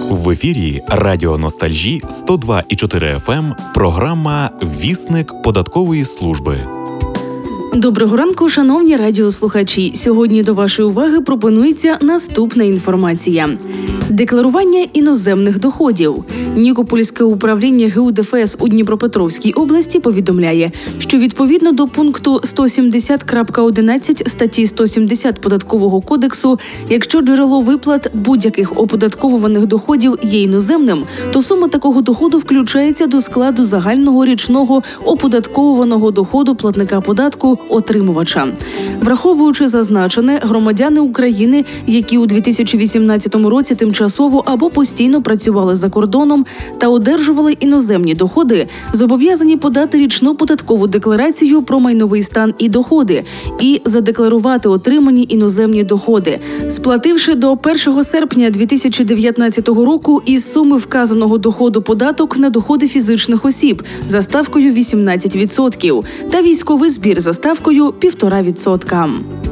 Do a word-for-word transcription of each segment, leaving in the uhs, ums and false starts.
В ефірі Радіо Ностальжі сто два і чотири еф ем, програма «Вісник податкової служби». Доброго ранку, шановні радіослухачі. Сьогодні до вашої уваги пропонується наступна інформація. Декларування іноземних доходів. Нікопольське управління ге у де еф ес у Дніпропетровській області повідомляє, що відповідно до пункту сто сімдесят крапка одинадцять статті сто сімдесят Податкового кодексу, якщо джерело виплат будь-яких оподатковуваних доходів є іноземним, то сума такого доходу включається до складу загального річного оподатковуваного доходу платника податку отримувача. Враховуючи зазначене, громадяни України, які у дві тисячі вісімнадцятому році тимчасово або постійно працювали за кордоном та одержували іноземні доходи, зобов'язані подати річну податкову декларацію про майновий стан і доходи і задекларувати отримані іноземні доходи, сплативши до першого серпня дві тисячі дев'ятнадцятого року із суми вказаного доходу податок на доходи фізичних осіб за ставкою вісімнадцять відсотків та військовий збір за ставкою півтора відсотка.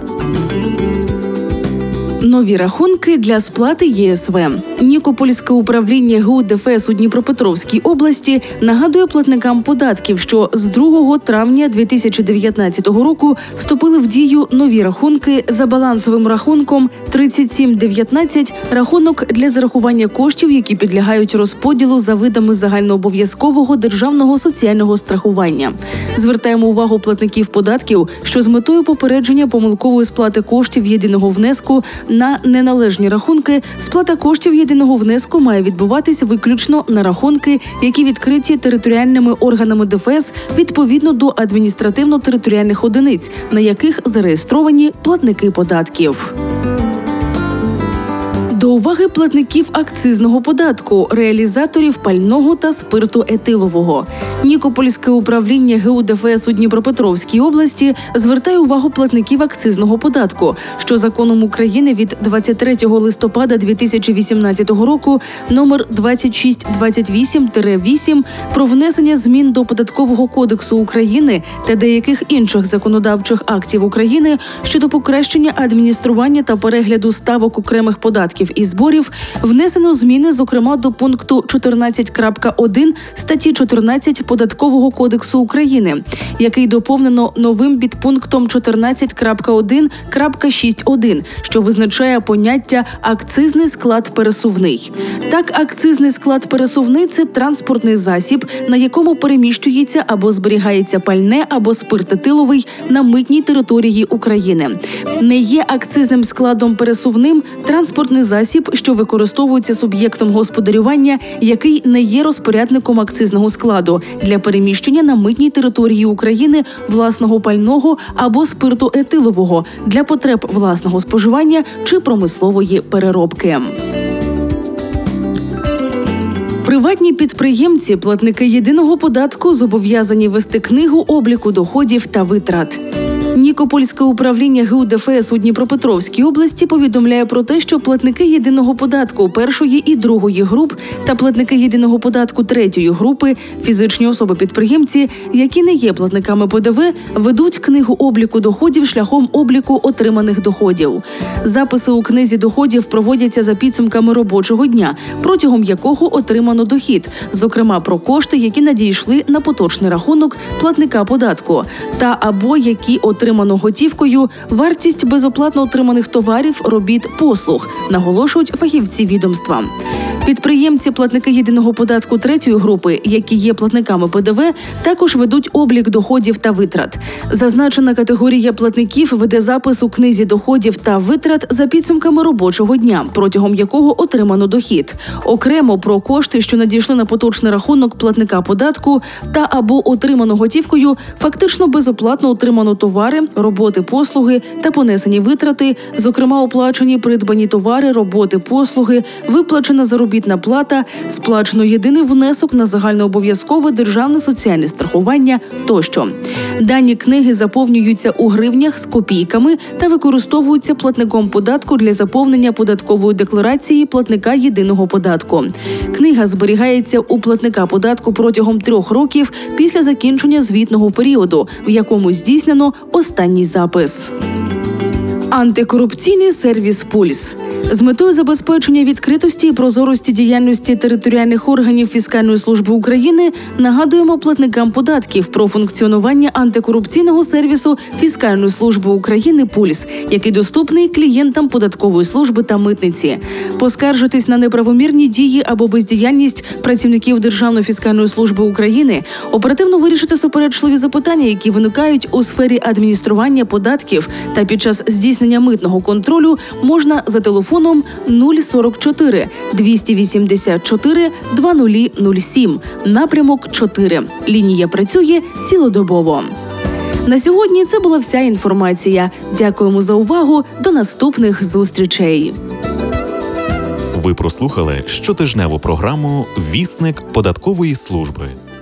Нові рахунки для сплати є ес ве. Нікопольське управління ге у де еф ес у Дніпропетровській області нагадує платникам податків, що з другого травня дві тисячі дев'ятнадцятого року вступили в дію нові рахунки за балансовим рахунком тридцять сім дев'ятнадцять, рахунок для зарахування коштів, які підлягають розподілу за видами загальнообов'язкового державного соціального страхування. Звертаємо увагу платників податків, що з метою попередження помилкової сплати коштів єдиного внеску на неналежні рахунки, сплата коштів єдиного внеску має відбуватися виключно на рахунки, які відкриті територіальними органами де еф ес відповідно до адміністративно-територіальних одиниць, на яких зареєстровані платники податків. До уваги платників акцизного податку, реалізаторів пального та спирту етилового. Нікопольське управління ге у де еф ес у Дніпропетровській області звертає увагу платників акцизного податку, що законом України від двадцять третього листопада дві тисячі вісімнадцятого року номер двадцять шість двадцять вісім вісім про внесення змін до Податкового кодексу України та деяких інших законодавчих актів України щодо покращення адміністрування та перегляду ставок окремих податків і зборів, внесено зміни, зокрема, до пункту чотирнадцять крапка один статті чотирнадцять Податкового кодексу України, який доповнено новим підпунктом чотирнадцять крапка один крапка шість один, що визначає поняття «акцизний склад пересувний». Так, акцизний склад пересувний – це транспортний засіб, на якому переміщується або зберігається пальне або спирт етиловий на митній території України. Не є акцизним складом пересувним транспортний засіб, що використовується суб'єктом господарювання, який не є розпорядником акцизного складу для переміщення на митній території України власного пального або спирту етилового для потреб власного споживання чи промислової переробки. Приватні підприємці, платники єдиного податку, зобов'язані вести книгу обліку доходів та витрат. Нікопольське управління ге у де еф ес у Дніпропетровській області повідомляє про те, що платники єдиного податку першої і другої груп та платники єдиного податку третьої групи, фізичні особи-підприємці, які не є платниками пе де ве, ведуть книгу обліку доходів шляхом обліку отриманих доходів. Записи у книзі доходів проводяться за підсумками робочого дня, протягом якого отримано дохід, зокрема про кошти, які надійшли на поточний рахунок платника податку, та або які отримали отримано готівкою, вартість безоплатно отриманих товарів, робіт, послуг, наголошують фахівці відомства. Підприємці, платники єдиного податку третьої групи, які є платниками пе де ве, також ведуть облік доходів та витрат. Зазначена категорія платників веде запис у книзі доходів та витрат за підсумками робочого дня, протягом якого отримано дохід. Окремо про кошти, що надійшли на поточний рахунок платника податку та або отримано готівкою, фактично безоплатно отримано товари, роботи, послуги та понесені витрати, зокрема оплачені придбані товари, роботи, послуги, виплачена заробітна плата, сплачено єдиний внесок на загальнообов'язкове державне соціальне страхування тощо. Дані книги заповнюються у гривнях з копійками та використовуються платником податку для заповнення податкової декларації платника єдиного податку. Книга зберігається у платника податку протягом трьох років після закінчення звітного періоду, в якому здійснено останній запис. Антикорупційний сервіс «Пульс». З метою забезпечення відкритості і прозорості діяльності територіальних органів Фіскальної служби України нагадуємо платникам податків про функціонування антикорупційного сервісу Фіскальної служби України «Пульс», який доступний клієнтам податкової служби та митниці. Поскаржитись на неправомірні дії або бездіяльність працівників Державної фіскальної служби України, оперативно вирішити суперечливі запитання, які виникають у сфері адміністрування податків та під час здійснення митного контролю, можна за телефоном нуль сорок чотири двісті вісімдесят чотири двадцять нуль сім, напрямок чотири. Лінія працює цілодобово. На сьогодні це була вся інформація. Дякуємо за увагу. До наступних зустрічей. Ви прослухали щотижневу програму «Вісник податкової служби».